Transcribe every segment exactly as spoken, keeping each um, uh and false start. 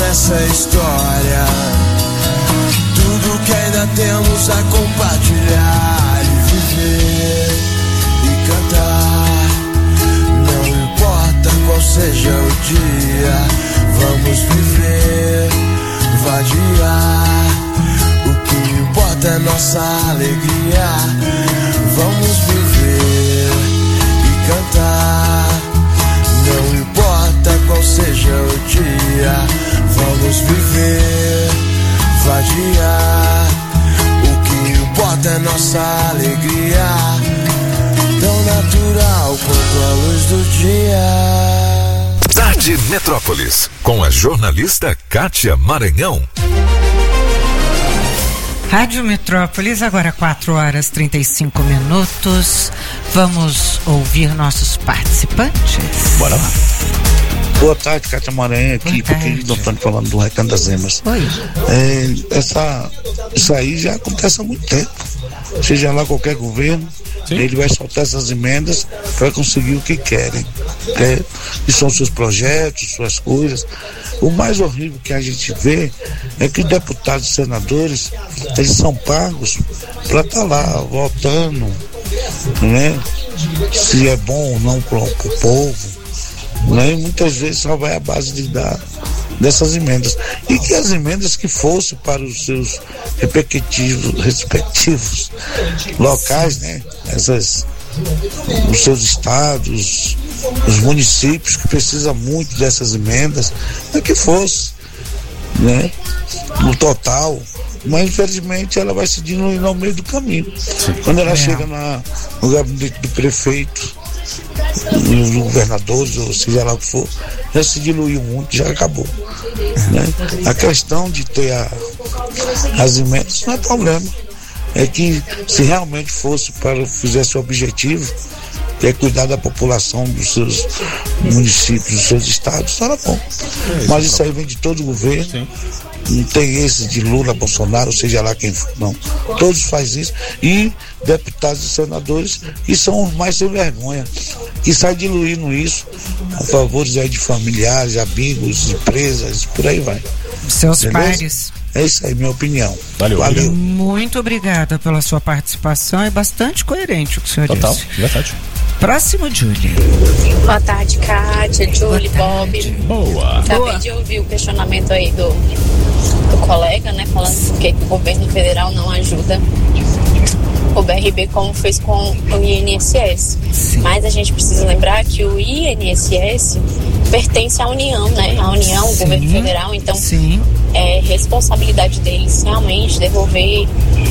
nessa história. Tudo que ainda temos a compartilhar e viver e cantar. Não importa qual seja o dia, vamos viver, vadiar. O que importa é nossa alegria. Vamos viver e cantar. Não importa qual seja o dia, vamos viver, vadiar. O que importa é nossa alegria, tão natural quanto a luz do dia. Tarde Metrópolis, com a jornalista Kátia Maranhão. Rádio Metrópolis, agora quatro horas e trinta e cinco minutos. Vamos ouvir nossos participantes. Bora lá. Boa tarde, Kátia Maranhão aqui, porque não estão falando do Recanto das Emas. Oi. É, essa, isso aí já acontece há muito tempo. Seja lá qualquer governo, sim, ele vai soltar essas emendas para conseguir o que querem. É, que são seus projetos, suas coisas. O mais horrível que a gente vê é que deputados e senadores, eles são pagos para estar tá lá votando, né? Se é bom ou não para o povo, né? E muitas vezes só vai à base de dar dessas emendas. E que as emendas que fossem para os seus respectivos, respectivos locais, né? Essas, os seus estados, os municípios que precisam muito dessas emendas, é que fosse, né? No total. Mas infelizmente ela vai se diluindo ao meio do caminho. Quando ela é. chega na, no gabinete do prefeito, os governadores, ou seja lá o que for, já se diluiu muito, já acabou, né? A questão de ter a, as emendas não é problema, é que se realmente fosse para fizesse o objetivo, que é cuidar da população dos seus municípios, dos seus estados, era bom. Mas isso aí vem de todo o governo. Sim. Não tem esse de Lula, Bolsonaro, seja lá quem for, não. Todos fazem isso. E deputados e senadores que são os mais sem vergonha, que saem diluindo isso a favores aí de familiares, amigos, empresas, por aí vai. Seus Beleza? pares. É isso aí, minha opinião. Valeu. Valeu. Muito obrigada pela sua participação. É bastante coerente o que o senhor Total, disse. verdade. Próximo, Julie. Boa tarde, Kátia, Julie, Bob. Boa. Acabei Boa. de ouvir o questionamento aí do, do colega, né? Falando que o governo federal não ajuda o B R B como fez com o I N S S. Sim. Mas a gente precisa lembrar que o I N S S pertence à União, né? A União, o Sim. governo federal. Então, Sim. é responsabilidade deles realmente devolver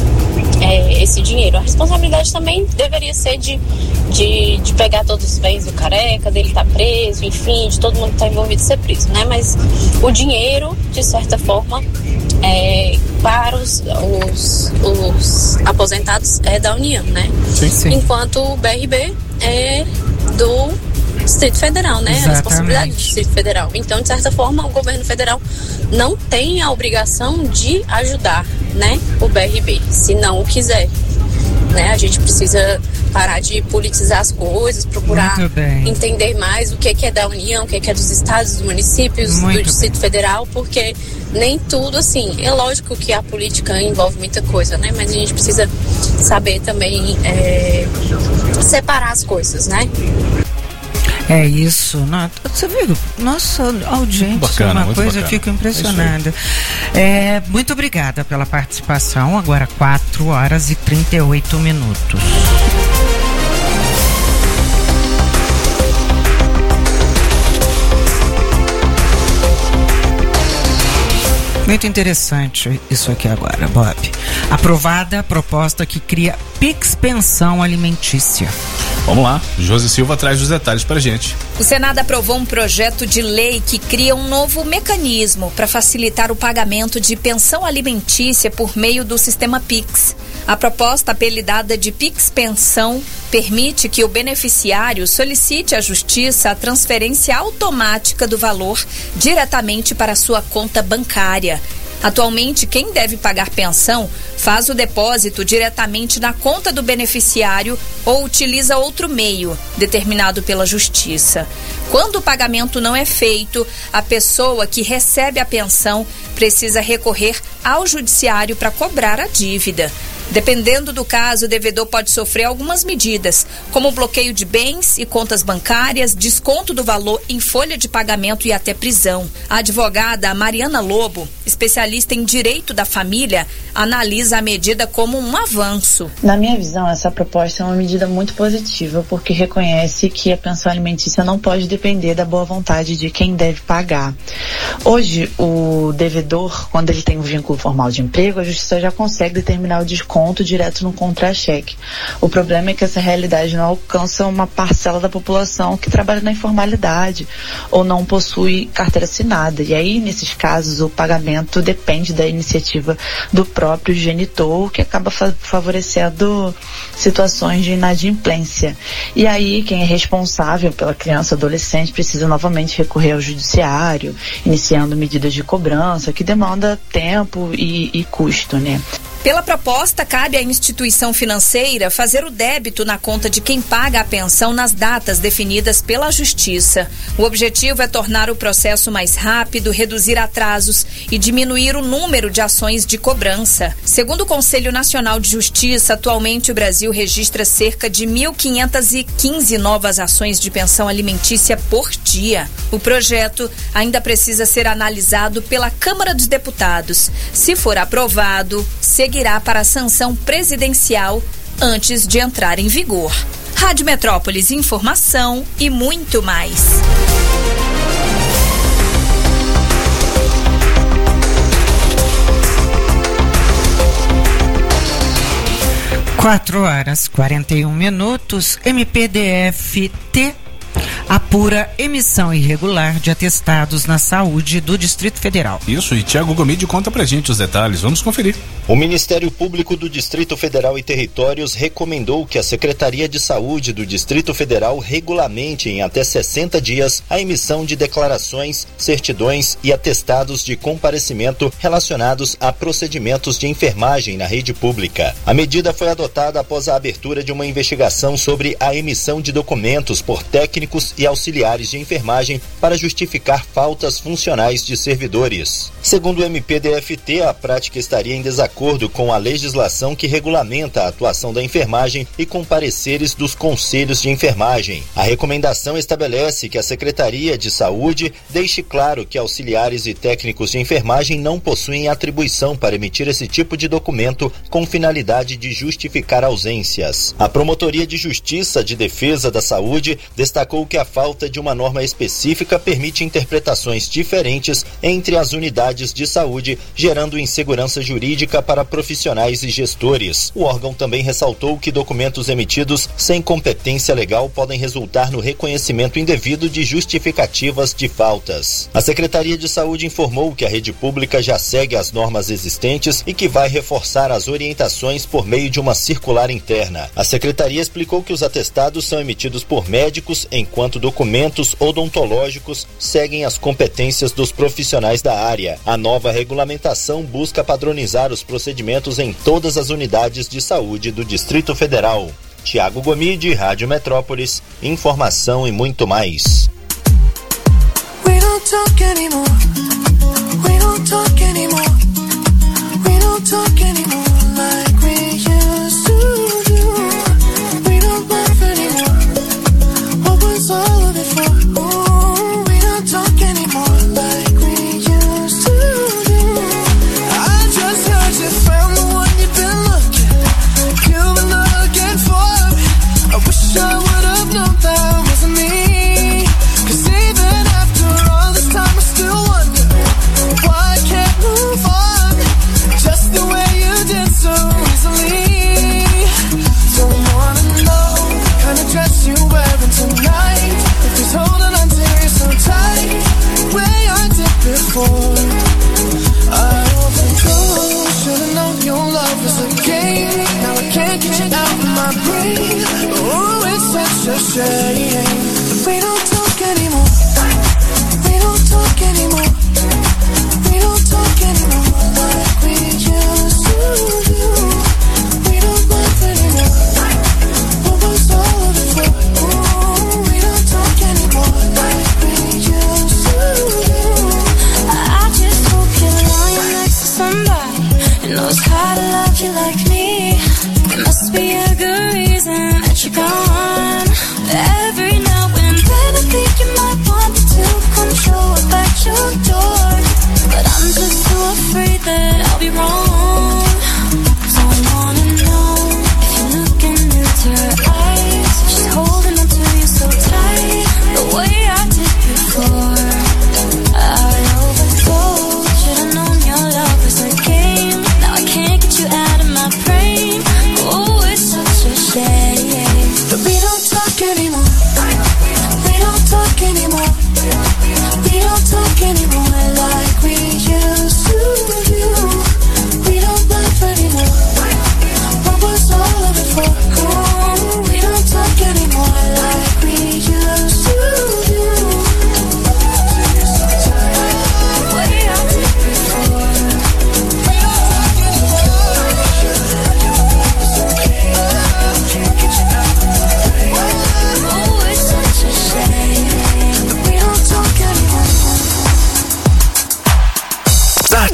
é, esse dinheiro. A responsabilidade também deveria ser de, de, de pegar todos os bens do careca, dele estar tá preso, enfim, de todo mundo que está envolvido ser preso, né? Mas o dinheiro, de certa forma, é, para os, os, os aposentados é da União, né? Sim, sim. Enquanto o B R B é do Distrito Federal, né? Exatamente. A responsabilidade do Distrito Federal. Então, de certa forma, o governo federal não tem a obrigação de ajudar, né, o B R B, se não o quiser, né? A gente precisa parar de politizar as coisas, procurar entender mais o que é, que é da União, o que é, que é dos estados, dos municípios, Muito do Distrito bem. Federal, porque nem tudo, assim, é lógico que a política envolve muita coisa, né? Mas a gente precisa saber também é, separar as coisas, né? É isso. Não, você viu? Nossa audiência, Bacana, uma muito coisa, bacana. eu fico impressionada. É, muito obrigada pela participação. Agora quatro horas e trinta e oito minutos. Muito interessante isso aqui agora, Bob. Aprovada a proposta que cria Pix Pensão Alimentícia. Vamos lá, Josi Silva traz os detalhes pra gente. O Senado aprovou um projeto de lei que cria um novo mecanismo para facilitar o pagamento de pensão alimentícia por meio do sistema Pix. A proposta, apelidada de Pix Pensão, permite que o beneficiário solicite à Justiça a transferência automática do valor diretamente para sua conta bancária. Atualmente, quem deve pagar pensão faz o depósito diretamente na conta do beneficiário ou utiliza outro meio, determinado pela Justiça. Quando o pagamento não é feito, a pessoa que recebe a pensão precisa recorrer ao judiciário para cobrar a dívida. Dependendo do caso, o devedor pode sofrer algumas medidas, como bloqueio de bens e contas bancárias, desconto do valor em folha de pagamento e até prisão. A advogada Mariana Lobo, especialista em direito da família, analisa a medida como um avanço. Na minha visão, essa proposta é uma medida muito positiva, porque reconhece que a pensão alimentícia não pode depender da boa vontade de quem deve pagar. Hoje, o devedor, quando ele tem um vínculo formal de emprego, a Justiça já consegue determinar o desconto direto no contra-cheque. O problema é que essa realidade não alcança uma parcela da população que trabalha na informalidade ou não possui carteira assinada. E aí, nesses casos, o pagamento depende da iniciativa do próprio genitor, o que acaba fa- favorecendo situações de inadimplência. E aí, quem é responsável pela criança ou adolescente precisa novamente recorrer ao judiciário, iniciando medidas de cobrança, que demanda tempo e, e custo, né? Pela proposta, cabe à instituição financeira fazer o débito na conta de quem paga a pensão nas datas definidas pela Justiça. O objetivo é tornar o processo mais rápido, reduzir atrasos e diminuir o número de ações de cobrança. Segundo o Conselho Nacional de Justiça, atualmente o Brasil registra cerca de mil quinhentas e quinze novas ações de pensão alimentícia por dia. O projeto ainda precisa ser analisado pela Câmara dos Deputados. Se for aprovado, seguirá para a sanção presidencial antes de entrar em vigor. Rádio Metrópolis, informação e muito mais. Quatro horas, quarenta e um minutos. M P D F T apura emissão irregular de atestados na saúde do Distrito Federal. Isso, e Tiago Gomide conta pra gente os detalhes. Vamos conferir. O Ministério Público do Distrito Federal e Territórios recomendou que a Secretaria de Saúde do Distrito Federal regulamente em até sessenta dias a emissão de declarações, certidões e atestados de comparecimento relacionados a procedimentos de enfermagem na rede pública. A medida foi adotada após a abertura de uma investigação sobre a emissão de documentos por técnicos e auxiliares de enfermagem para justificar faltas funcionais de servidores. Segundo o M P D F T, a prática estaria em desacordo com a legislação que regulamenta a atuação da enfermagem e com pareceres dos conselhos de enfermagem. A recomendação estabelece que a Secretaria de Saúde deixe claro que auxiliares e técnicos de enfermagem não possuem atribuição para emitir esse tipo de documento com finalidade de justificar ausências. A Promotoria de Justiça de Defesa da Saúde destacou que a falta de uma norma específica permite interpretações diferentes entre as unidades de saúde, gerando insegurança jurídica para profissionais e gestores. O órgão também ressaltou que documentos emitidos sem competência legal podem resultar no reconhecimento indevido de justificativas de faltas. A Secretaria de Saúde informou que a rede pública já segue as normas existentes e que vai reforçar as orientações por meio de uma circular interna. A Secretaria explicou que os atestados são emitidos por médicos, enquanto documentos odontológicos seguem as competências dos profissionais da área. A nova regulamentação busca padronizar os procedimentos em todas as unidades de saúde do Distrito Federal. Tiago Gomide, Rádio Metrópolis, informação e muito mais. We don't talk anymore. We don't talk anymore. We don't talk anymore like we used to do. We don't laugh anymore. What was all of it for? Ooh, we don't talk anymore like we used to do. I just heard you found the one you've been looking. You've been looking for. I wish I would have known that wasn't me. 'Cause even after all this time I still wonder why I can't move on just the way you did.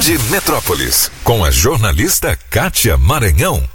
Rádio Metrópolis, com a jornalista Kátia Maranhão.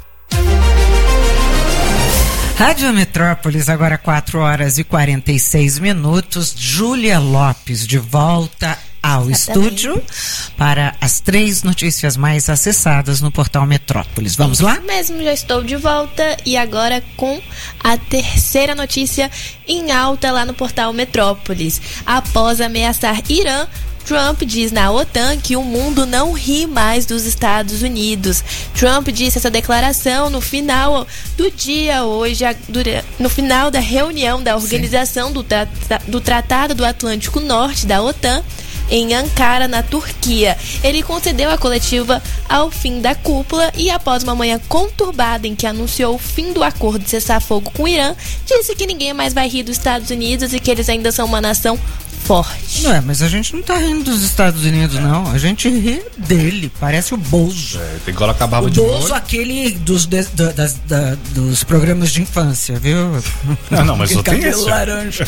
Rádio Metrópolis, agora quatro horas e quarenta e seis minutos. Júlia Lopes, de volta ao estúdio para as três notícias mais acessadas no portal Metrópolis. Vamos lá? Isso mesmo, já estou de volta e agora com a terceira notícia em alta lá no portal Metrópolis. Após ameaçar Irã, Trump diz na OTAN que o mundo não ri mais dos Estados Unidos. Trump disse essa declaração no final do dia hoje, no final da reunião da Organização do, tra- do Tratado do Atlântico Norte da OTAN, em Ankara, na Turquia. Ele concedeu a coletiva ao fim da cúpula e, após uma manhã conturbada em que anunciou o fim do acordo de cessar-fogo com o Irã, disse que ninguém mais vai rir dos Estados Unidos e que eles ainda são uma nação forte. Não é, mas a gente não tá rindo dos Estados Unidos, é. não. A gente ri dele. Parece o Bozo. É, tem que ela acabava o de Bozo, molho. aquele dos, de, da, das, da, dos programas de infância, viu? Não, não, mas só tem cabelo esse. laranja.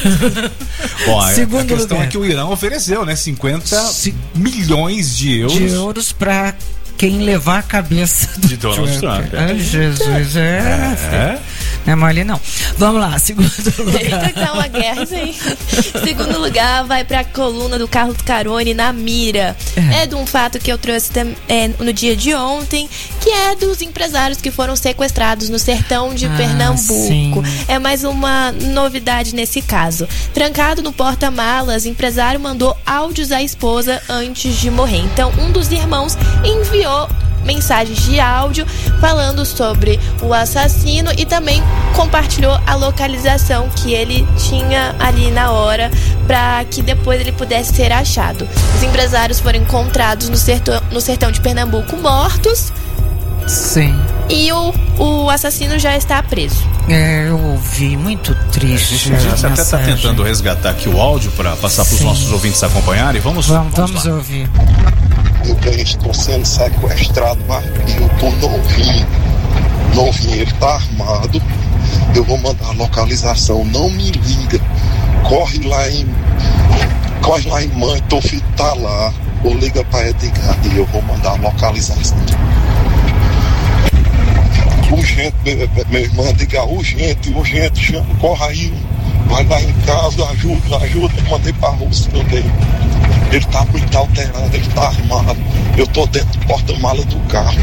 Bom, a, Segundo a questão lugar. é que o Irã ofereceu, né? cinquenta Se... milhões de euros. De euros pra quem levar a cabeça do de Donald Trump. Trump. Ai, Jesus, é. é. Não é mole, não. Vamos lá, segundo lugar. Eita, tá uma guerra isso aí. Segundo lugar, vai pra coluna do Carlos Carone na mira. É, é de um fato que eu trouxe é, no dia de ontem, que é dos empresários que foram sequestrados no sertão de ah, Pernambuco. Sim. É mais uma novidade nesse caso. Trancado no porta-malas, empresário mandou áudios à esposa antes de morrer. Então, um dos irmãos enviou mensagens de áudio falando sobre o assassino e também compartilhou a localização que ele tinha ali na hora para que depois ele pudesse ser achado. Os empresários foram encontrados no sertão, no sertão de Pernambuco mortos. Sim. E o, o assassino já está preso. É, eu ouvi, muito triste. A gente até está tentando resgatar aqui o áudio para passar para os nossos ouvintes acompanharem. Vamos, vamos, vamos, vamos ouvir. Eu bem, estou sendo sequestrado, mas eu tô novinho. Novinho, ele tá armado. Eu vou mandar a localização, não me liga. Corre lá em. Corre lá em mãe, teu filho tá lá. Ou liga pra Edgar e eu vou mandar a localização. Urgente, meu, meu irmão, Edgar, urgente, urgente, chama, corre aí. Vai lá em casa, ajuda, ajuda. Eu mandei pra Rússia também. Ele tá muito alterado, ele tá armado. Eu tô dentro do porta-mala do carro.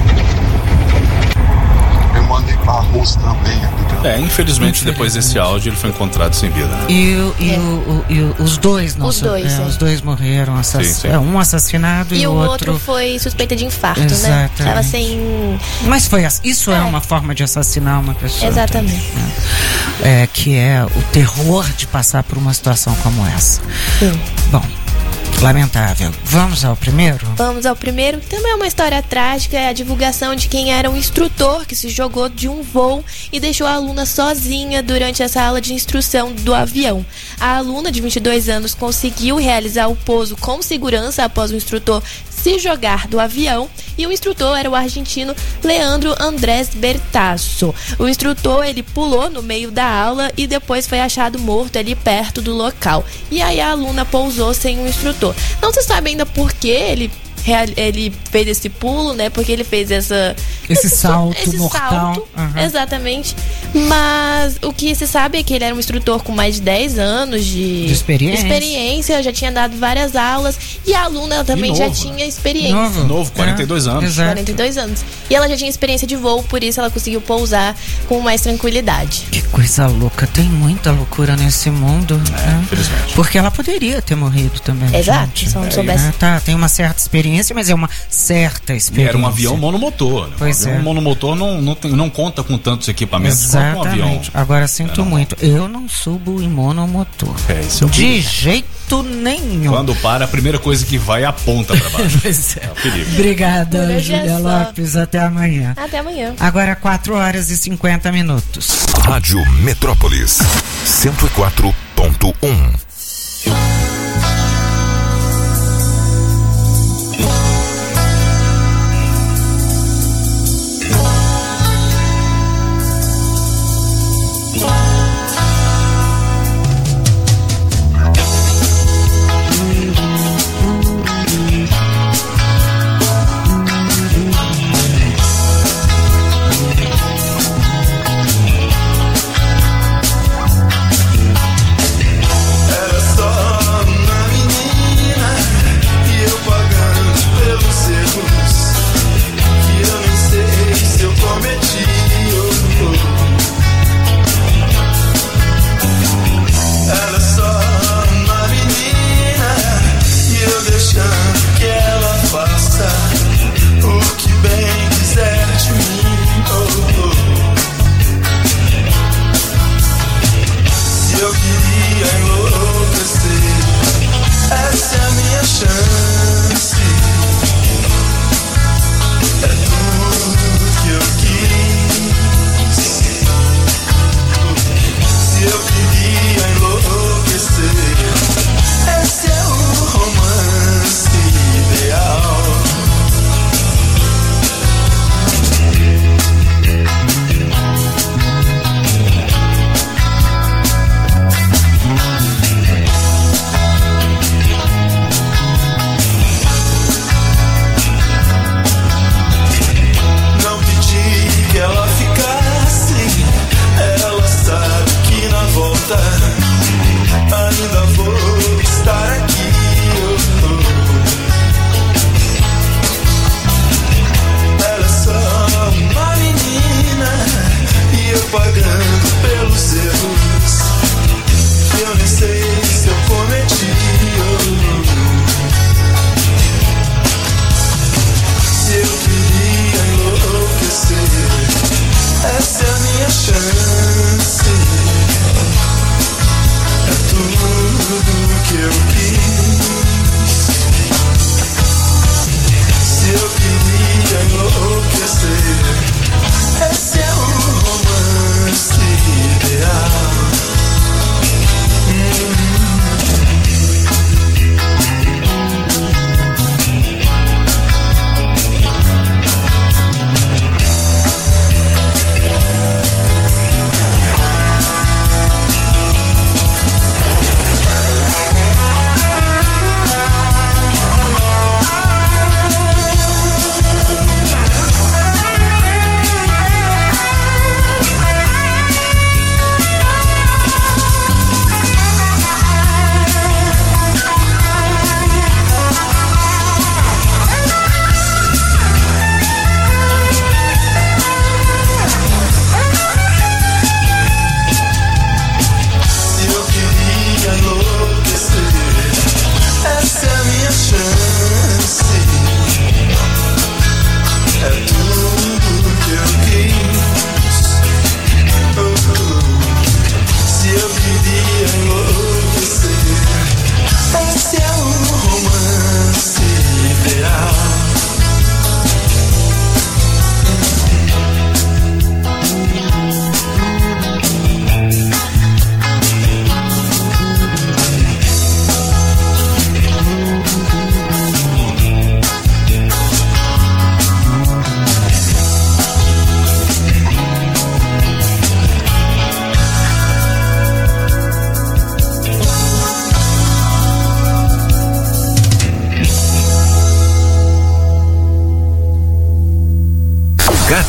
Eu mandei pra Rússia também. É, infelizmente, depois desse áudio ele foi encontrado sem vida. Né? E, o, e, é. o, o, e o, os dois, não os dois, é, é. os dois morreram, assass... sim, sim. É, um assassinado e, e o outro... outro foi suspeita de infarto, exatamente. né? Tava sem... Mas foi isso é. é uma forma de assassinar uma pessoa. Exatamente. Também, né? É, que é o terror de passar por uma situação como essa. Sim. Bom, lamentável. Vamos ao primeiro? Vamos ao primeiro. Também é uma história trágica, é a divulgação de quem era um instrutor que se jogou de um voo e deixou a aluna sozinha durante essa aula de instrução do avião. A aluna de vinte e dois anos conseguiu realizar o pouso com segurança após o instrutor se jogar do avião, e o instrutor era o argentino Leandro Andrés Bertasso. O instrutor, ele pulou no meio da aula e depois foi achado morto ali perto do local. E aí a aluna pousou sem o instrutor. Não se sabe ainda por que ele ele fez esse pulo, né? Porque ele fez essa esse, esse salto esse mortal. Salto, uhum. Exatamente. Mas o que se sabe é que ele era um instrutor com mais de dez anos de, de experiência. experiência, já tinha dado várias aulas e a aluna também já tinha experiência. Novo, Novo quarenta e dois é. anos. Exato. quarenta e dois anos. E ela já tinha experiência de voo, por isso ela conseguiu pousar com mais tranquilidade. Que coisa louca, tem muita loucura nesse mundo. É, né? Infelizmente. Porque ela poderia ter morrido também. Exato, gente. se ela não é, soubesse. É, tá, tem uma certa experiência, mas é uma certa experiência. E era um avião monomotor. Né? Pois um avião é. monomotor não, não, tem, não conta com tantos equipamentos exatamente. quanto um avião. Agora sinto é, muito. Eu não subo em monomotor. É, isso é o De perigo. jeito nenhum. Quando para, a primeira coisa que vai é a ponta pra baixo. Pois é. É o perigo. Obrigada, Júlia é Lopes. Até amanhã. Até amanhã. Agora quatro horas e cinquenta minutos. Rádio Metrópolis, cento e quatro ponto um.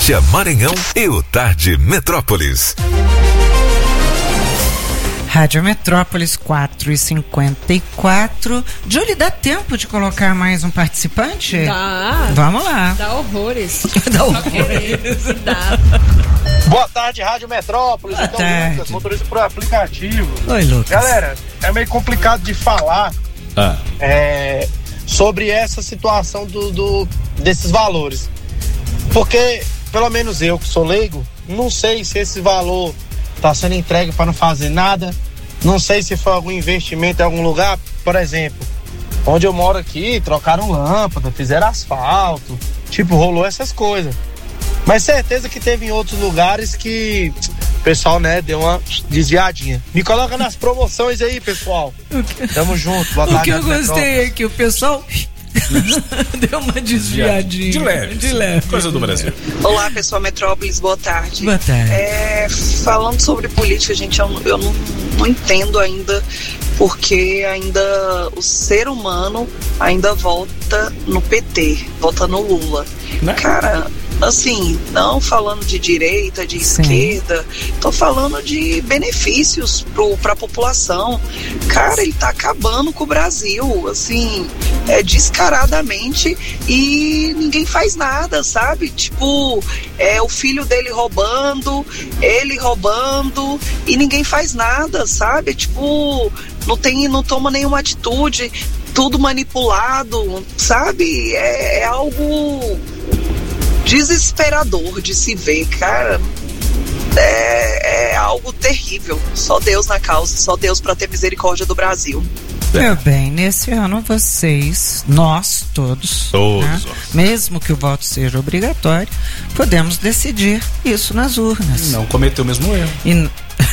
Kátia Maranhão e o Tarde Metrópolis. Rádio Metrópolis quatro e cinquenta e quatro. Julie, dá tempo de colocar mais um participante? Dá. Vamos lá. Dá horrores. Dá horrores. Dá. Boa tarde, Rádio Metrópolis. Boa então, tarde. Lucas, motorista por aplicativo. Oi, Lucas. Galera, é meio complicado de falar ah. é, sobre essa situação do, do, desses valores. Porque, pelo menos eu que sou leigo, não sei se esse valor está sendo entregue para não fazer nada. Não sei se foi algum investimento em algum lugar. Por exemplo, onde eu moro aqui, trocaram lâmpada, fizeram asfalto. Tipo, rolou essas coisas. Mas certeza que teve em outros lugares que o pessoal, né, deu uma desviadinha. Me coloca nas promoções aí, pessoal. Tamo junto. Boa o tarde, que eu gostei é que o pessoal deu uma desviadinha. De leve. De leve. Coisa do Brasil. Olá, pessoal Metrópolis, boa tarde. Boa tarde. É, falando sobre política, gente, eu, eu não, não entendo ainda porque ainda o ser humano ainda vota no P T, vota no Lula. Né? Cara, assim, não falando de direita, de Sim. esquerda, tô falando de benefícios pro, pra população. Cara, ele tá acabando com o Brasil, assim, é, descaradamente, e ninguém faz nada, sabe? Tipo, é o filho dele roubando, ele roubando, e ninguém faz nada, sabe? Tipo, não tem, não toma nenhuma atitude, tudo manipulado, sabe? É, é algo desesperador de se ver, cara. É, é algo terrível. Só Deus na causa, só Deus para ter misericórdia do Brasil. Meu bem, nesse ano vocês, nós todos, todos né, mesmo que o voto seja obrigatório, podemos decidir isso nas urnas. Não cometeu o mesmo erro. E...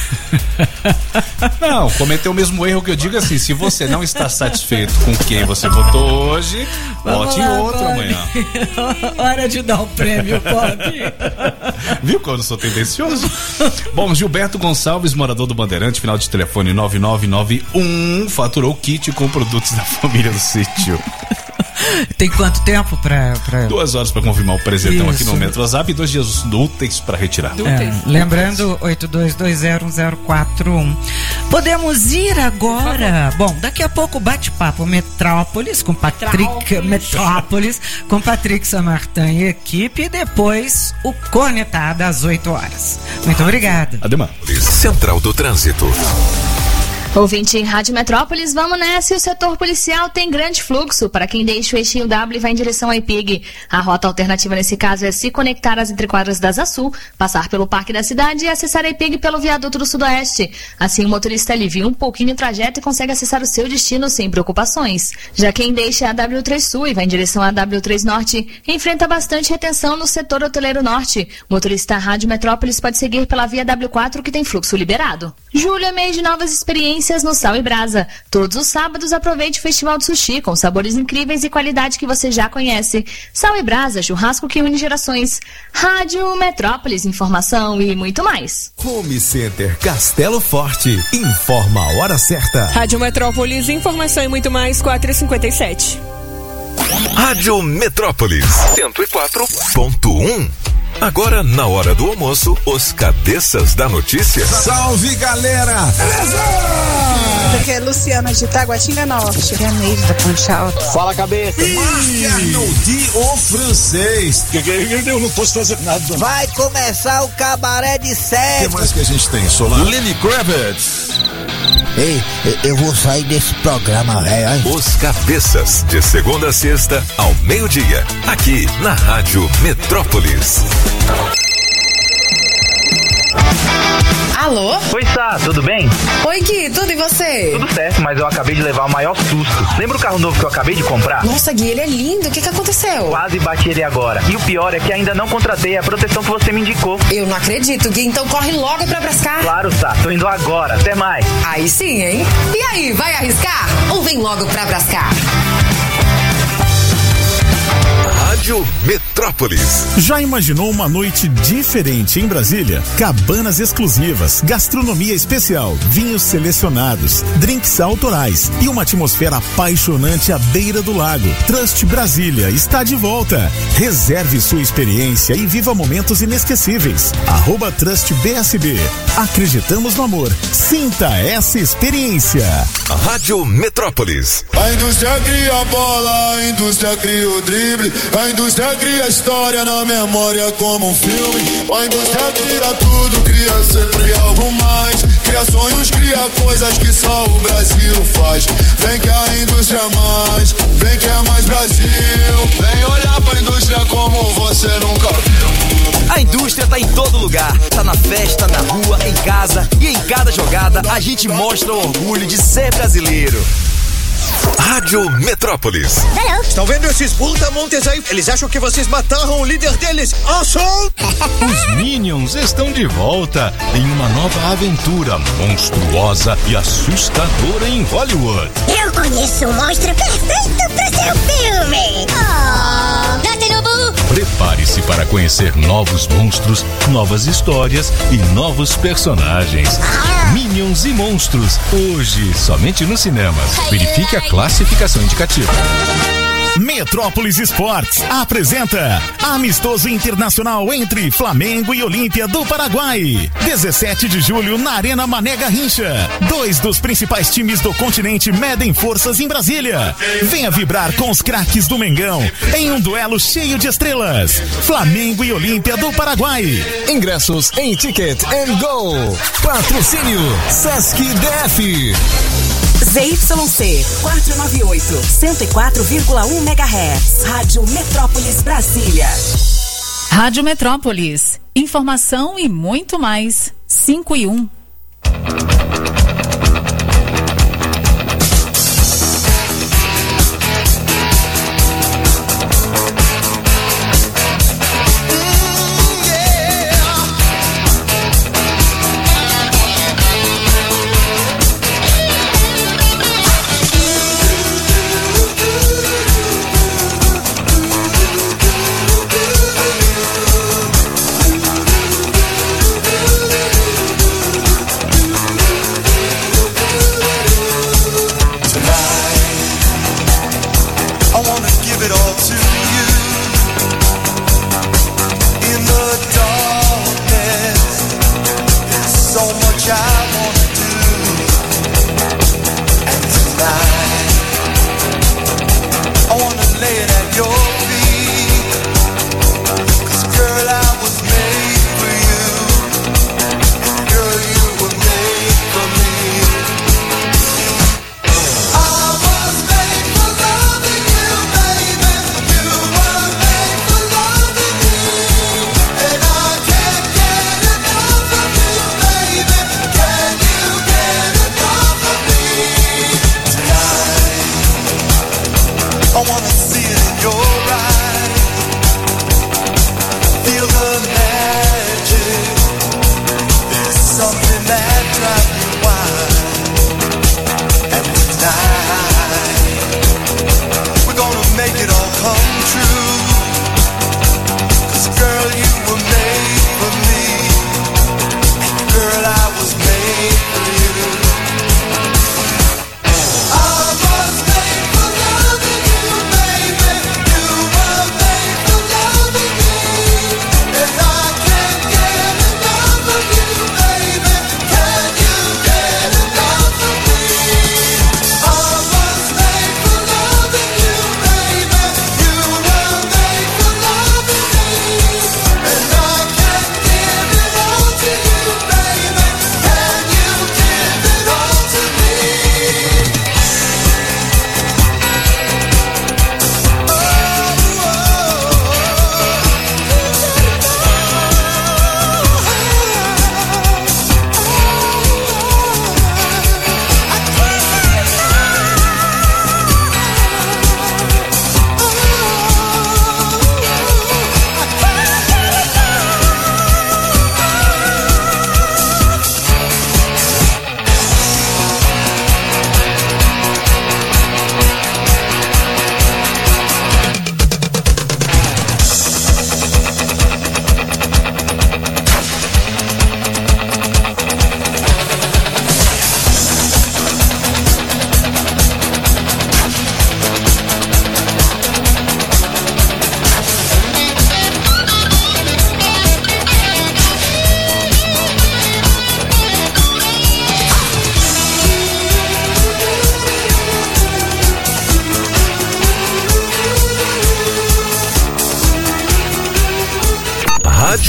Não, cometeu o mesmo erro que eu digo assim, se você não está satisfeito com quem você votou hoje, vote em outro Bob. Amanhã. Hora de dar o prêmio, Bob. Viu como eu sou tendencioso? Bom, Gilberto Gonçalves, morador do Bandeirante, final de telefone nove nove nove um, faturou kit com produtos da família do sítio. Tem quanto tempo pra... pra... Duas horas pra confirmar o presentão Isso. aqui no Metrozap e dois dias úteis pra retirar. É, lembrando, oito dois dois zero zero quatro um. Podemos ir agora. Bom, daqui a pouco bate-papo Metrópolis com Patrick Metrópolis com Patrick Samartan e equipe, e depois o Conectado às oito horas. Muito obrigada. Ademar. Central do Trânsito. Ouvinte em Rádio Metrópolis, vamos nessa, e o setor policial tem grande fluxo para quem deixa o eixinho W e vai em direção ao I P I G. A rota alternativa nesse caso é se conectar às entrequadras da Asa Sul, passar pelo Parque da Cidade e acessar a I P I G pelo viaduto do Sudoeste. Assim o motorista alivia um pouquinho o trajeto e consegue acessar o seu destino sem preocupações. Já quem deixa a W três Sul e vai em direção à W três Norte, enfrenta bastante retenção no setor hoteleiro norte. O motorista Rádio Metrópolis pode seguir pela via W quatro que tem fluxo liberado. Julho é mês de novas experiências no Sal e Brasa. Todos os sábados aproveite o Festival do Sushi com sabores incríveis e qualidade que você já conhece. Sal e Brasa, churrasco que une gerações. Rádio Metrópolis, informação e muito mais. Home Center Castelo Forte, informa a hora certa. Rádio Metrópolis, informação e muito mais, quatro e cinquenta e sete. Rádio Metrópolis, cento e quatro ponto um. Agora, na hora do almoço, os cabeças da notícia. Salve, galera! Beleza? Aqui é Luciana de Taguatinga Norte. Aqui é a Neide da Ponte Alta. Fala, cabeça. Marc Arnoldi, o francês. Que, que, eu não posso fazer nada. Vai começar o cabaré de sete. O que mais que a gente tem, Solar? Lenny Kravitz. Ei, eu vou sair desse programa, velho. Os cabeças, de segunda a sexta, ao meio-dia, aqui na Rádio Metrópolis. Alô? Oi, Sá, tudo bem? Oi, Gui, tudo e você? Tudo certo, mas eu acabei de levar o maior susto. Lembra o carro novo que eu acabei de comprar? Nossa, Gui, ele é lindo. O que que aconteceu? Quase bati ele agora. E o pior é que ainda não contratei a proteção que você me indicou. Eu não acredito, Gui. Então corre logo pra Brascar. Claro, Sá. Tô indo agora. Até mais. Aí sim, hein? E aí, vai arriscar? Ou vem logo pra Brascar? Rádio Rádio Metrópolis. Já imaginou uma noite diferente em Brasília? Cabanas exclusivas, gastronomia especial, vinhos selecionados, drinks autorais e uma atmosfera apaixonante à beira do lago. Trust Brasília está de volta. Reserve sua experiência e viva momentos inesquecíveis. Arroba Trust B S B. Acreditamos no amor. Sinta essa experiência. Rádio Metrópolis. A indústria cria a bola, a indústria cria o drible, a indústria cria a história na memória como um filme. A indústria cria tudo, cria sempre algo mais. Cria sonhos, cria coisas que só o Brasil faz. Vem que a indústria é mais, vem que é mais Brasil. Vem olhar pra indústria como você nunca viu. A indústria tá em todo lugar, tá na festa, na rua, em casa e em cada jogada a gente mostra o orgulho de ser brasileiro. Rádio Metrópolis. Hello. Estão vendo esses brutamontes aí? Eles acham que vocês mataram o líder deles. Awesome! Os Minions estão de volta em uma nova aventura monstruosa e assustadora em Hollywood. Eu conheço um monstro perfeito pro seu filme. Oh, Dustin Prepare-se para conhecer novos monstros, novas histórias e novos personagens. Minions e Monstros, hoje somente nos cinemas. Verifique a classificação indicativa. Metrópolis Esportes apresenta Amistoso Internacional entre Flamengo e Olímpia do Paraguai. dezessete de julho na Arena Mané Garrincha. Dois dos principais times do continente medem forças em Brasília. Venha vibrar com os craques do Mengão em um duelo cheio de estrelas. Flamengo e Olímpia do Paraguai. Ingressos em Ticket and Go. Patrocínio Sesc D F. Z Y C quatrocentos e noventa e oito, cento e quatro vírgula um megahertz. Rádio Metrópolis Brasília. Rádio Metrópolis. Informação e muito mais. cinco e um.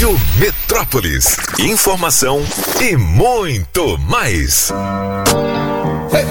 Rádio Metrópolis. Informação e muito mais. Hey.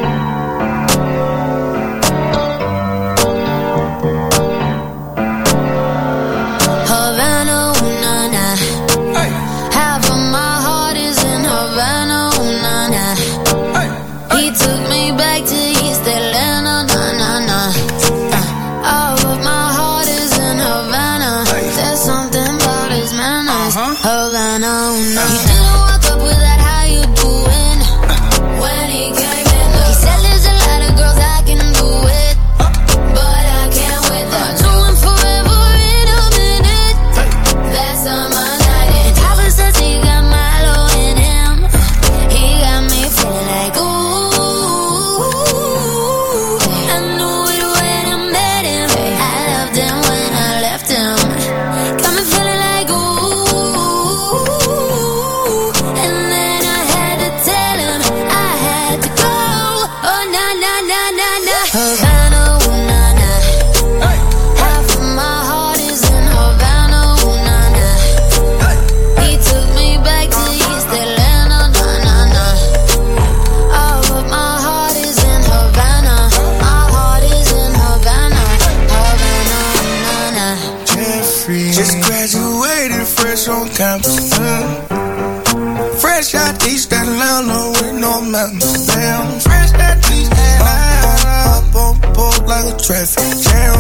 Fresh out East Atlanta with no mountains down. Fresh out East Atlanta, up on board like a traffic jam.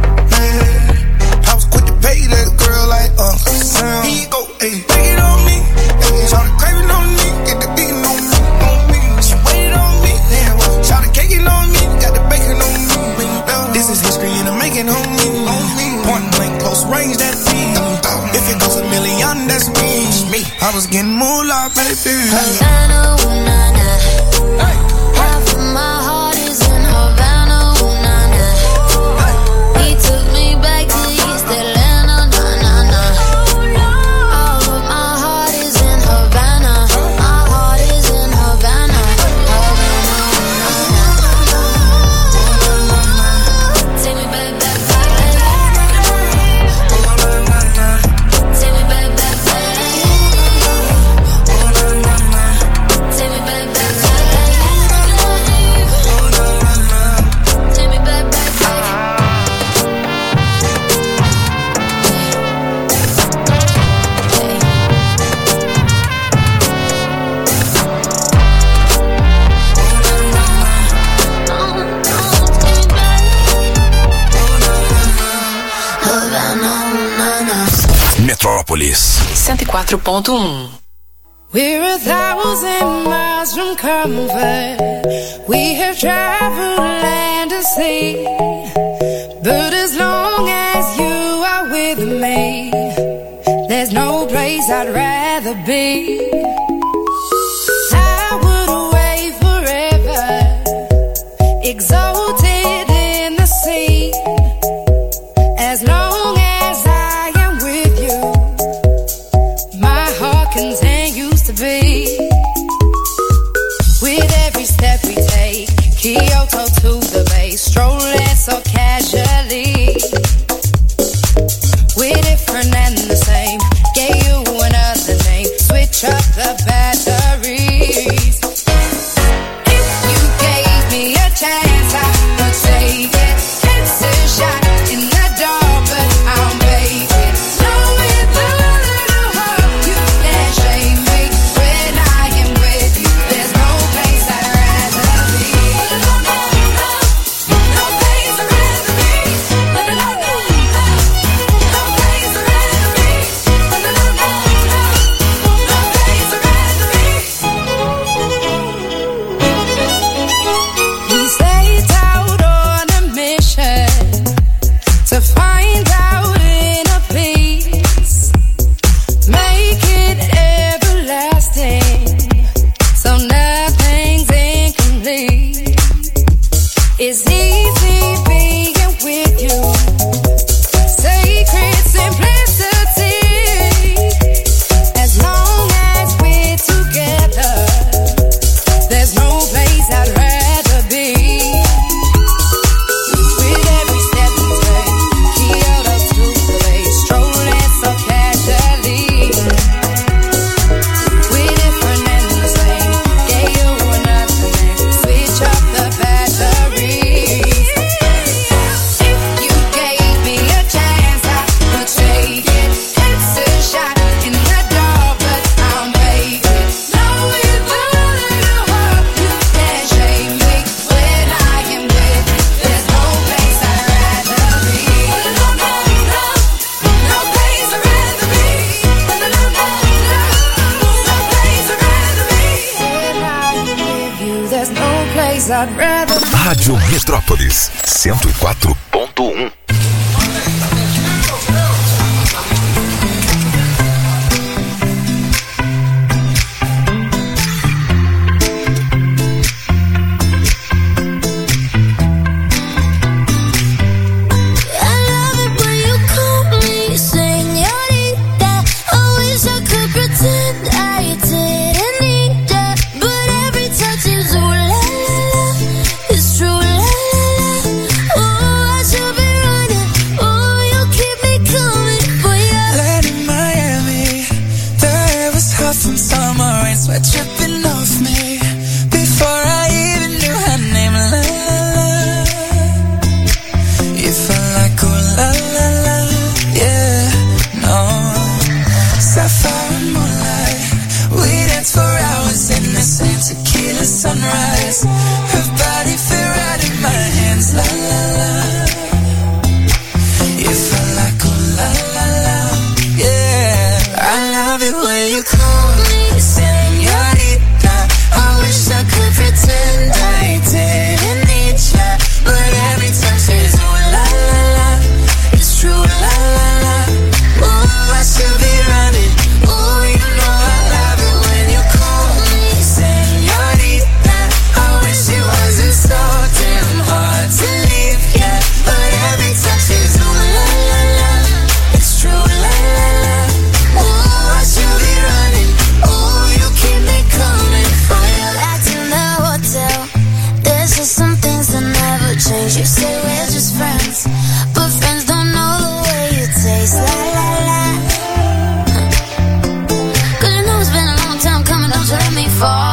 Man, I was quick to pay that girl like Uncle Sam. He go, ayy, take it on me. Ayy, try to crave it on me, get the beating on me, on me. She waited on me, damn. Try to cake it on me, got the bacon on me. This is history and I'm making on me, on me. Point blank, close range, that beat. If it goes a million, that's me. me. I was getting moolah, baby. Havana, ooh, nah, nah. Hey. Half of my heart is in Havana, ooh, nah, nah. Hey. He took me back to East Atlanta, nah, nah, nah. All of my heart is in Havana. My heart is in Havana. Havana, ooh, nah, nah. Take me back, back, back. Metrópolis cento e quatro ponto um. We're a thousand miles from comfort. We have traveled land and sea. But as long as you are with me, there's no place I'd rather be. I would away forever, exalted in the sea. As long as I am with you, my heart continues to beat. With every step we take, Kyoto to the bay, strolling so casually. We're different and the same, gave you another name, switch up the batteries. If you gave me a chance, I would take it. It's a shot in the dark, but I'll make it. Knowing the little hope you can't shame me. When I am with you, there's no place I'd rather be. No, no, no, no place I'd rather be. No, no, no, no, no place I'd rather be. No, no, no, no, no place I'd rather be. We set out on a mission to find out inner peace, make it everlasting, so nothing's incomplete. It's easy being with you, sacred simplicity. As long as we're together, there's no place I'd rather be. With every step we take, Kyoto to the bay, strolling so casually. 'cause I'd rather. Rádio Metrópolis cento e quatro ponto um. Sunrise, her body fit right in my hands, la la la. You felt like oh la la la, yeah. I love it when you call me señorita. I wish I could pretend I didn't need ya, but every time says oh la la la, it's true la la la. Oh, I should be running. Oh, you know I love it when you call me señorita. It wasn't so damn hard to leave, yeah. But every touch is ooh la la la. It's true la la la. Oh, I should be running. Oh, you keep me coming for you. Back in the hotel, there's just some things that never change. You say we're just friends, but friends don't know the way you taste. La la la. Cause you know it's been a long time coming, don't you let me fall.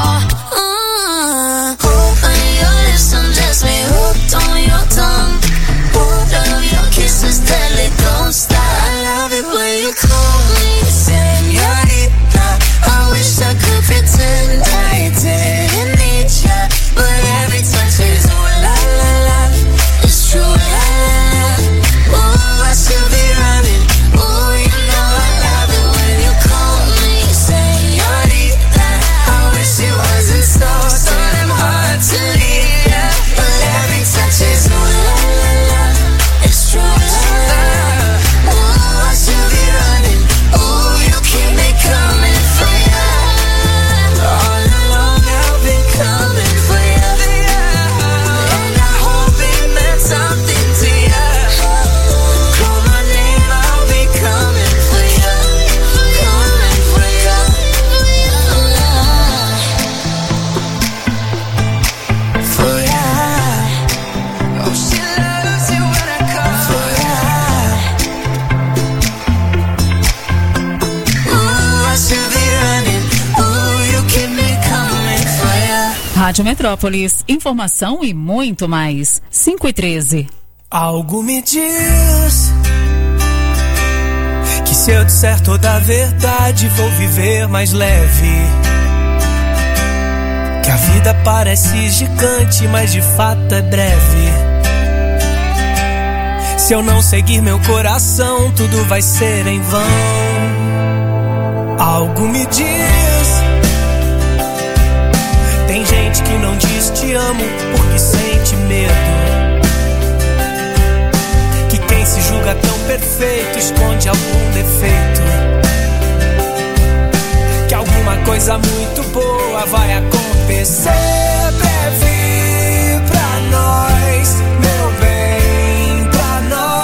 On your tongue, love your kisses deadly, don't stop. I love it when you call me señorita. I wish I could pretend I didn't need ya, but every touch is ooh la la la. It's true la la la. Oh, I should be running. Oh, you know I love it when you call me señorita. I wish it wasn't so so damn hard to leave ya, but every touch is ooh la la la. It's true la la. Oh, I should be running. Oh, you keep me coming for ya. All along I've been coming for ya, and I hope it meant something to ya. Call my name, I'll be coming for ya, coming for ya. For ya. Oh, she loves you when I call for ya. Ooh, I should be running. Ooh, you keep me coming for ya. Rádio Metrópolis, informação e muito mais. cinco e treze. Algo me diz que se eu disser toda a verdade vou viver mais leve. Que a vida parece gigante, mas de fato é breve. Se eu não seguir meu coração, tudo vai ser em vão. Algo me diz, tem gente que não diz te amo porque sente medo. Que quem se julga tão perfeito esconde algum defeito. Que alguma coisa muito boa vai acontecer breve pra nós, meu bem, pra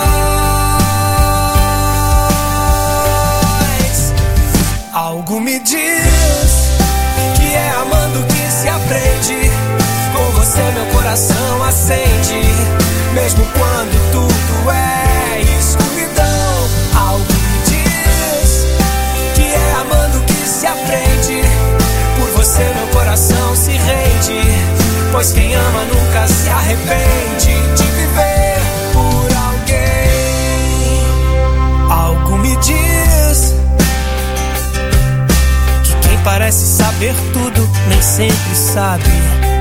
nós. Algo me diz que é amando que se aprende. Com você meu coração acende, mesmo quando tudo é escuridão. Algo me diz que é amando que se aprende. Por você meu coração se rende, pois quem ama nunca se arrepende de viver por alguém. Algo me diz que quem parece saber tudo nem sempre sabe.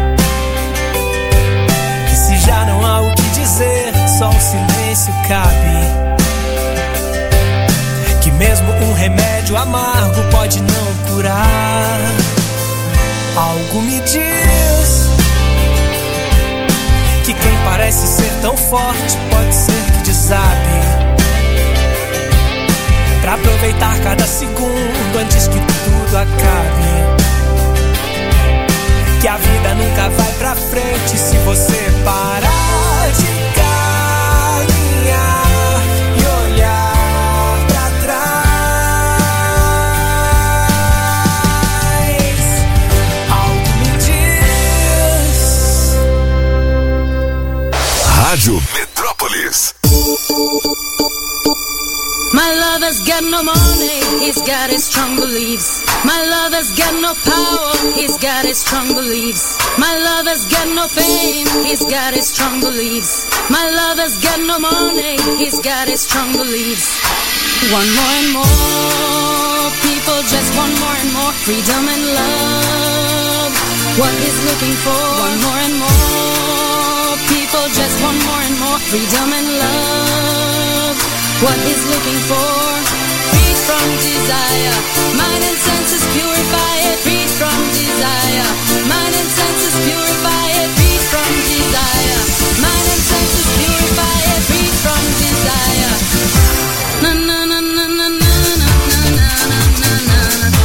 Que se já não há o que dizer, só o silêncio cabe. Que mesmo um remédio amargo pode não curar. Algo me diz tão forte, pode ser que desabe. Pra aproveitar cada segundo antes que tudo acabe. Que a vida nunca vai pra frente se você parar de caminhar e olhar pra trás. Algo me diz. Rádio Metrópolis. My lover's got no money, he's got his strong beliefs. My lover's got no power, he's got his strong beliefs. My lover's got no fame, he's got his strong beliefs. My lover's got no money, he's got his strong beliefs. One more and more, people just want more and more freedom and love. What he's looking for, one more and more, people just want more and more freedom and love. What he's looking for, free from desire, mind and senses purify it, free from desire, mind and senses purify it, free from desire, mind and senses purify it, free from desire. Na na na na na na na na na na na.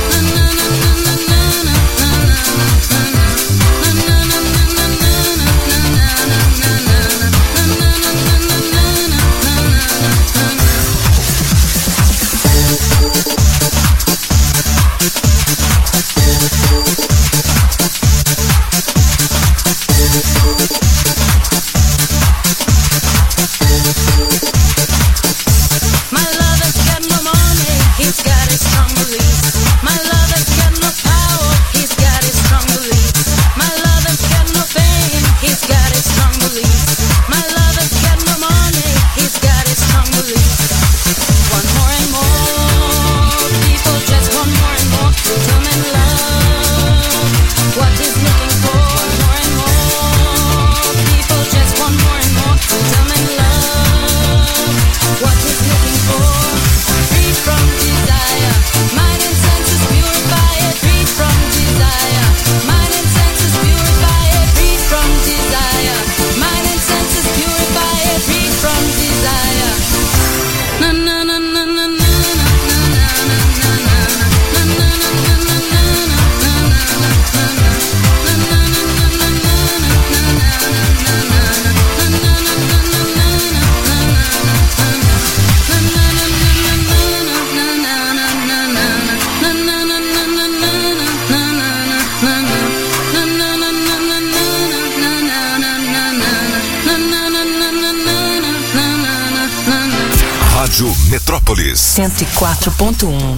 Metrópolis cento e quatro ponto um.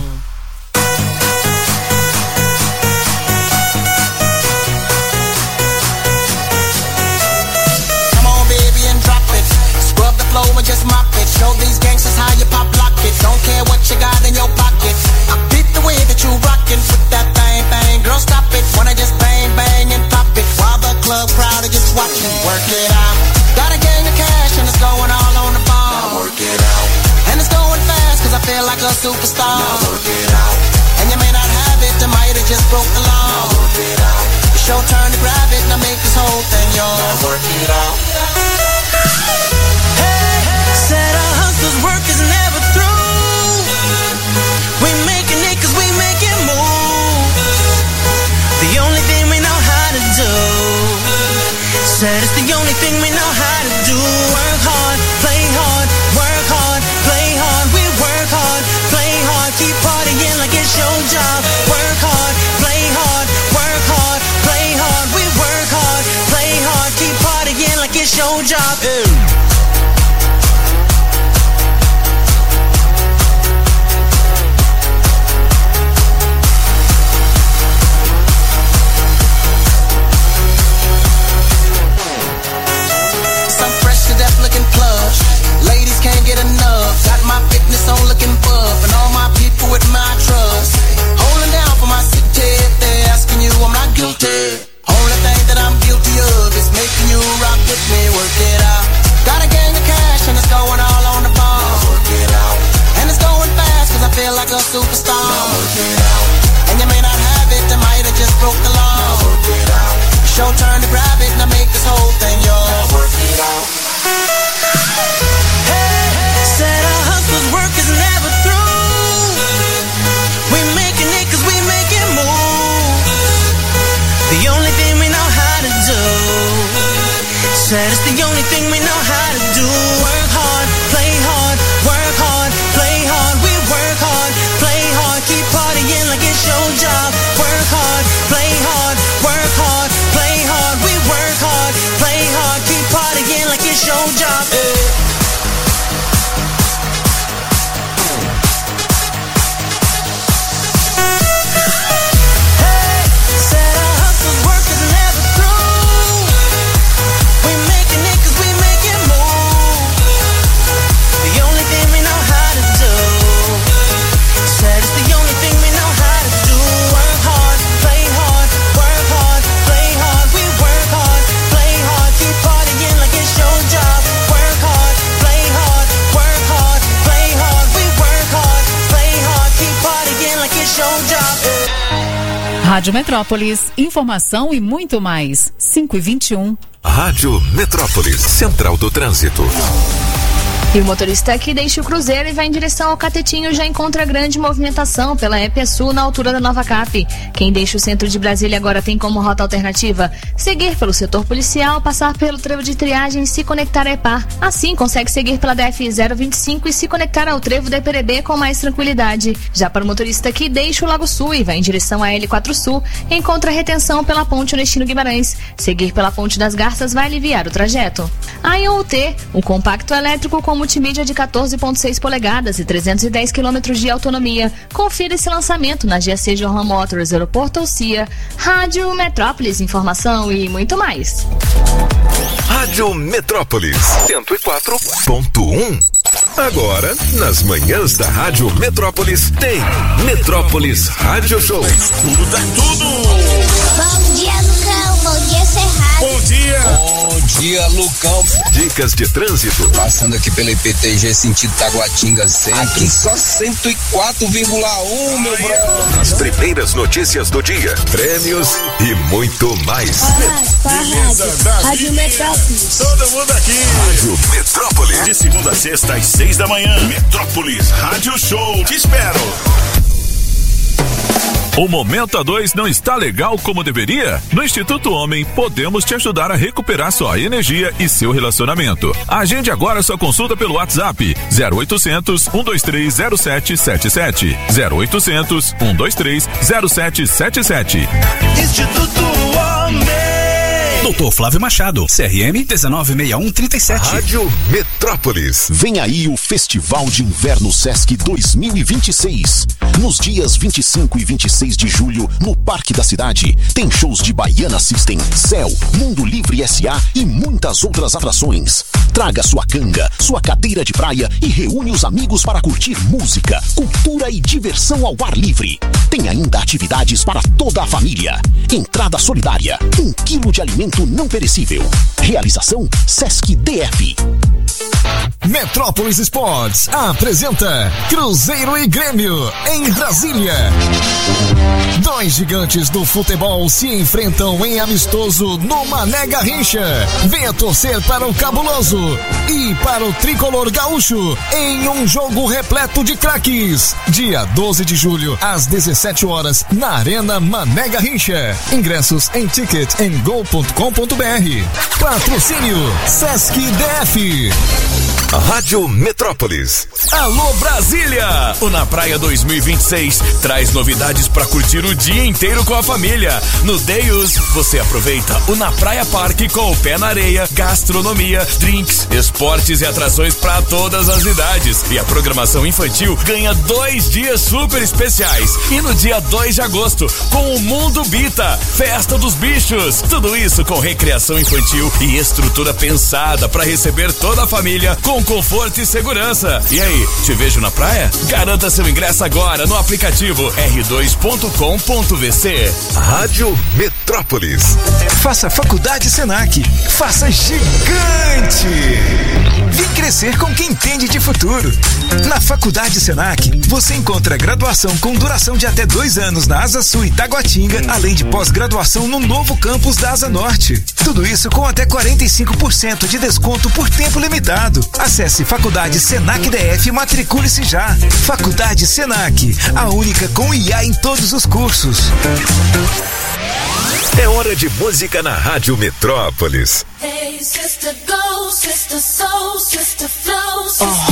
Just mop it, show these gangsters how you pop lock it. Don't care what you got in your pocket. I beat the way that you rockin' with that bang bang. Girl, stop it, wanna just bang bang and pop it while the club crowd are just watching. Work it out. Got a gang of cash and it's going all on the ball. Now work it out. And it's going fast cause I feel like a superstar. Now work it out. And you may not have it, I might have just broke the law. Now work it out. It's your turn to grab it, now make this whole thing yours. Now work it out. Said our hustle's work is never through. We making it cause we making moves. The only thing we know how to do. Said it's the only thing we know how to do. Work hard, play hard, work hard, play hard. We work hard, play hard, keep partying like it's your job. Work hard, play hard, work hard, play hard. We work hard, play hard, keep partying like it's your job. Ew. Ladies can't get enough. Got my fitness on looking buff, and all my people with my trust. Holding down for my city. If they're asking you, I'm not guilty. Only thing that I'm guilty of is making you rock with me. Work it out. Got a gang of cash and it's going all on the ball. Now work it out. And it's going fast cause I feel like a superstar. Now work it out. And you may not have it, I might have just broke the law. Now work it out. It's your turn to grab it, now make this whole thing yours. Now work it out. Said it's the only thing we know how to do. Work hard, play hard, work hard, play hard. We work hard, play hard, keep partying like it's your job. Work hard, play hard, work hard, play hard. We work hard, play hard, keep partying like it's your job. Hey. Rádio Metrópolis, informação e muito mais. cinco e vinte e um. Rádio Metrópolis, Central do Trânsito. E o motorista que deixa o cruzeiro e vai em direção ao Catetinho já encontra grande movimentação pela E P Sul na altura da Nova Cap. Quem deixa o centro de Brasília agora tem como rota alternativa seguir pelo setor policial, passar pelo trevo de triagem e se conectar a EPAR. Assim consegue seguir pela D F zero vinte e cinco e se conectar ao trevo da E P R B com mais tranquilidade. Já para o motorista que deixa o Lago Sul e vai em direção à L quatro Sul, encontra retenção pela ponte Onestino Guimarães. Seguir pela ponte das Garças vai aliviar o trajeto. A I O U T, um compacto elétrico com multimídia de quatorze vírgula seis polegadas e trezentos e dez quilômetros de autonomia. Confira esse lançamento na G A C Jorlan Motors, Aeroporto Alcia, Rádio Metrópolis, informação e muito mais. Rádio Metrópolis, cento e quatro ponto um. Agora, nas manhãs da Rádio Metrópolis, tem Metrópolis Rádio Show. Tudo dá tudo. Bom dia, Lucão. Bom dia, Cerrado. Bom dia. Bom dia, Lucão. Dicas de trânsito. Passando aqui pela I P T G, sentido Taguatinga Centro. Aqui só cento e quatro vírgula um, meu brother. As primeiras notícias do dia, prêmios e muito mais. Beleza, Davi. Rádio Metrópolis. Todo mundo aqui. Rádio Metrópolis. De segunda a sexta às seis da manhã. Metrópolis Rádio Show. Te espero. O Momento A dois não está legal como deveria? No Instituto Homem, podemos te ajudar a recuperar sua energia e seu relacionamento. Agende agora sua consulta pelo WhatsApp zero oitocentos, um dois três zero sete sete sete. zero oitocentos, um dois três zero sete sete sete. Instituto Homem. doutor Flávio Machado, C R M dezenove sessenta e um trinta e sete. Rádio Metrópolis. Vem aí o Festival de Inverno Sesc dois mil e vinte e seis. Nos dias vinte e cinco e vinte e seis de julho, no Parque da Cidade, tem shows de Baiana System, Céu, Mundo Livre S A e muitas outras atrações. Traga sua canga, sua cadeira de praia e reúne os amigos para curtir música, cultura e diversão ao ar livre. Tem ainda atividades para toda a família. Entrada solidária, um quilo de alimento não perecível. Realização Sesc D F. Metrópolis Esportes apresenta Cruzeiro e Grêmio em Brasília. Dois gigantes do futebol se enfrentam em amistoso no Mané Garrincha. Venha torcer para o Cabuloso e para o Tricolor Gaúcho em um jogo repleto de craques. Dia doze de julho, às dezessete horas, na Arena Mané Garrincha. Ingressos em ticket and go ponto com ponto br. Patrocínio Sesc D F. Rádio Metrópolis. Alô Brasília! O Na Praia dois mil e vinte e seis traz novidades para curtir o dia inteiro com a família. No Deus, você aproveita o Na Praia Parque com o pé na areia, gastronomia, drinks, esportes e atrações para todas as idades. E a programação infantil ganha dois dias super especiais. E no dia dois de agosto, com o Mundo Bita, Festa dos Bichos. Tudo isso com recreação infantil e estrutura pensada para receber toda a família com conforto e segurança. E aí, te vejo na praia? Garanta seu ingresso agora no aplicativo r dois ponto com ponto v c. Rádio Metrópolis. Faça Faculdade Senac. Faça gigante. Vem crescer com quem entende de futuro. Na Faculdade Senac, você encontra graduação com duração de até dois anos na Asa Sul e Taguatinga, além de pós-graduação no novo campus da Asa Norte. Tudo isso com até quarenta e cinco por cento de desconto por tempo limitado. Acesse Faculdade Senac D F e matricule-se já. Faculdade Senac, a única com I A em todos os cursos. É hora de música na Rádio Metrópolis. Hey. Sister go, sister soul, sister flow, sister Oh.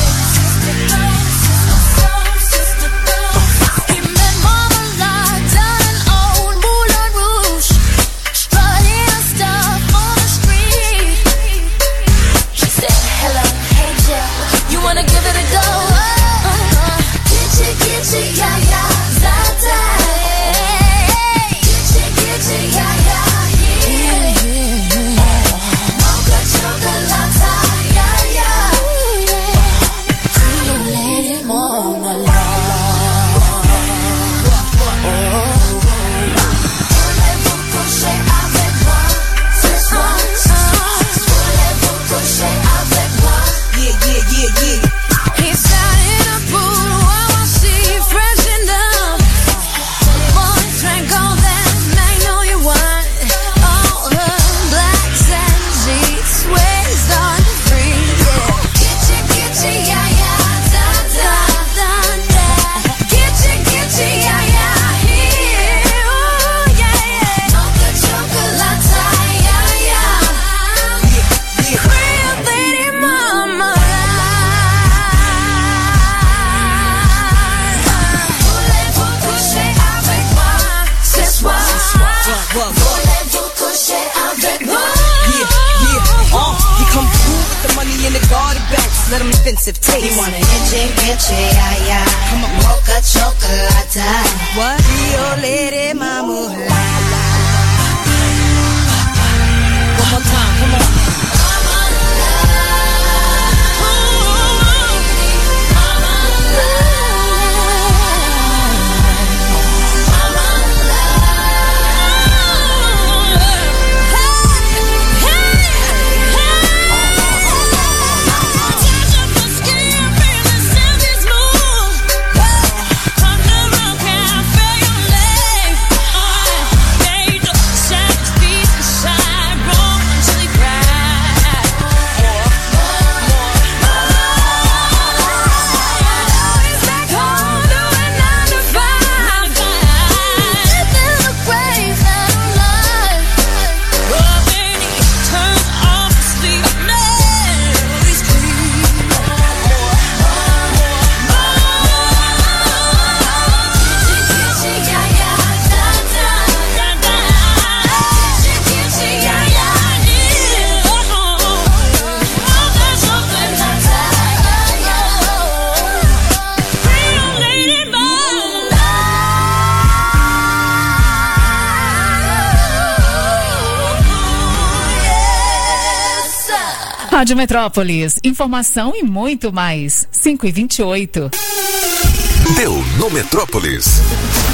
Let him offensive taste. You want an inche, inche, yeah, yeah. Come on, mocha chocolate. What? Rio lady, mama. One more time, come on. Rádio Metrópolis, informação e muito mais. cinco e vinte e oito. Deu no Metrópolis.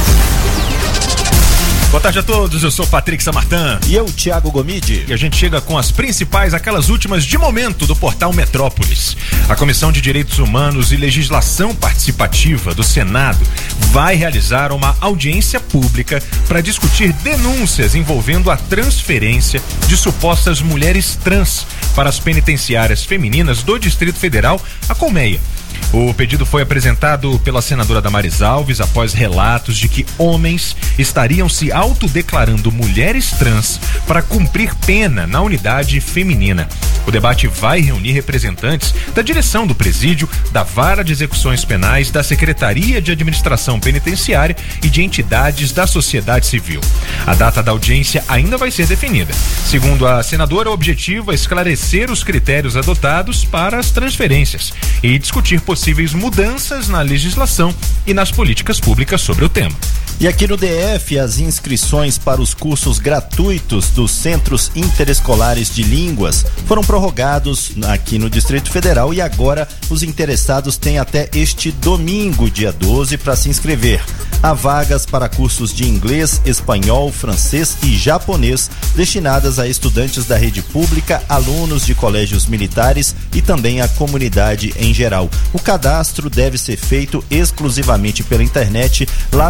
Boa tarde a todos, eu sou Patrick Samartan. E eu, Thiago Gomide. E a gente chega com as principais, aquelas últimas de momento do portal Metrópolis. A Comissão de Direitos Humanos e Legislação Participativa do Senado vai realizar uma audiência pública para discutir denúncias envolvendo a transferência de supostas mulheres trans para as penitenciárias femininas do Distrito Federal, a Colmeia. O pedido foi apresentado pela senadora Damares Alves após relatos de que homens estariam se autodeclarando mulheres trans para cumprir pena na unidade feminina. O debate vai reunir representantes da direção do presídio, da Vara de Execuções Penais, da Secretaria de Administração Penitenciária e de entidades da sociedade civil. A data da audiência ainda vai ser definida. Segundo a senadora, o objetivo é esclarecer os critérios adotados para as transferências e discutir possíveis mudanças na legislação e nas políticas públicas sobre o tema. E aqui no D F, as inscrições para os cursos gratuitos dos Centros Interescolares de Línguas foram prorrogados aqui no Distrito Federal e agora os interessados têm até este domingo, dia doze, para se inscrever. Há vagas para cursos de inglês, espanhol, francês e japonês destinadas a estudantes da rede pública, alunos de colégios militares e também a comunidade em geral. O cadastro deve ser feito exclusivamente pela internet lá no site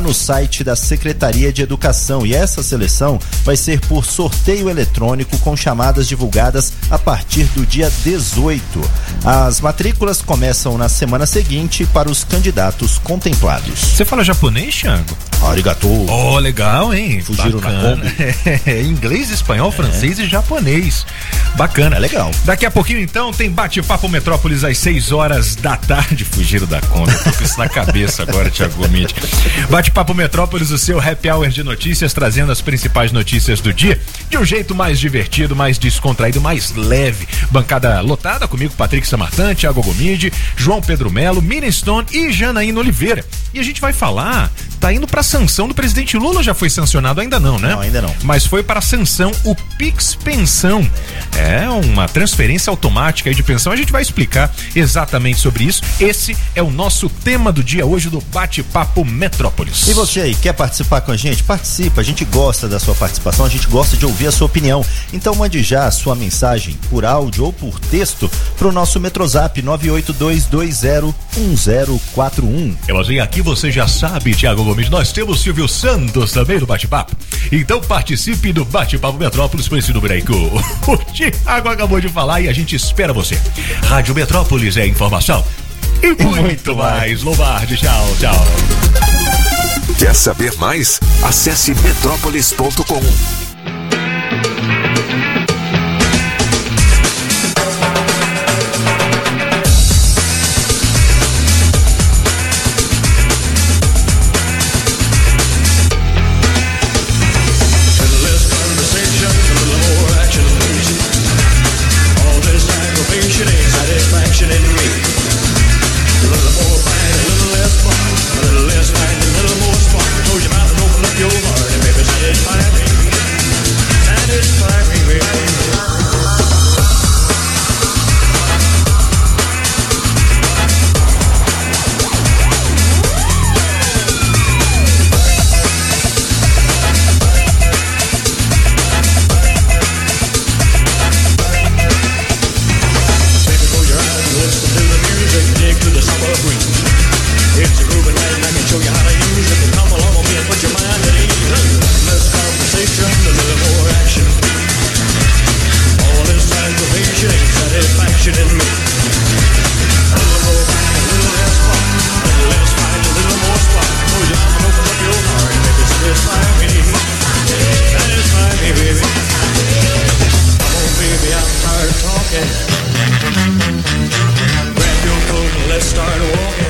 site da Secretaria de Educação e essa seleção vai ser por sorteio eletrônico com chamadas divulgadas a partir do dia dezoito. As matrículas começam na semana seguinte para os candidatos contemplados. Você fala japonês, Thiago? Arigato. Oh, legal, hein? Fugiram na Kombi. É, inglês, espanhol, é. francês e japonês. Bacana. É legal. Daqui a pouquinho, então, tem Bate-Papo Metrópolis às seis horas da tarde. Fugiram da Kombi. Tô com isso na cabeça agora, Thiago Gomide. Bate-Papo Metrópolis, o seu happy hour de notícias, trazendo as principais notícias do dia de um jeito mais divertido, mais descontraído, mais leve. Bancada lotada comigo, Patrick Samartan, Thiago Gomide, João Pedro Melo, Miriam Stone e Janaína Oliveira. E a gente vai falar, tá indo pra sanção do presidente Lula, já foi sancionado? Ainda não, né? Não, ainda não. Mas foi para sanção o Pix Pensão. É uma transferência automática aí de pensão. A gente vai explicar exatamente sobre isso. Esse é o nosso tema do dia hoje do Bate-Papo Metrópolis. E você aí, quer participar com a gente? Participa, a gente gosta da sua participação, a gente gosta de ouvir a sua opinião. Então mande já a sua mensagem por áudio ou por texto pro nosso Metrozap nove oito dois dois zero um zero quatro um. E aqui você já sabe, Thiago Gomes, nós temos Silvio Santos também no Bate-Papo. Então participe do Bate-Papo Metrópolis por esse número aí que o, o Thiago acabou de falar e a gente espera você. Rádio Metrópolis é informação e muito, muito mais. Lombardi, tchau, tchau. Quer saber mais? Acesse metrópolis ponto com. Grab your coat and let's start walking.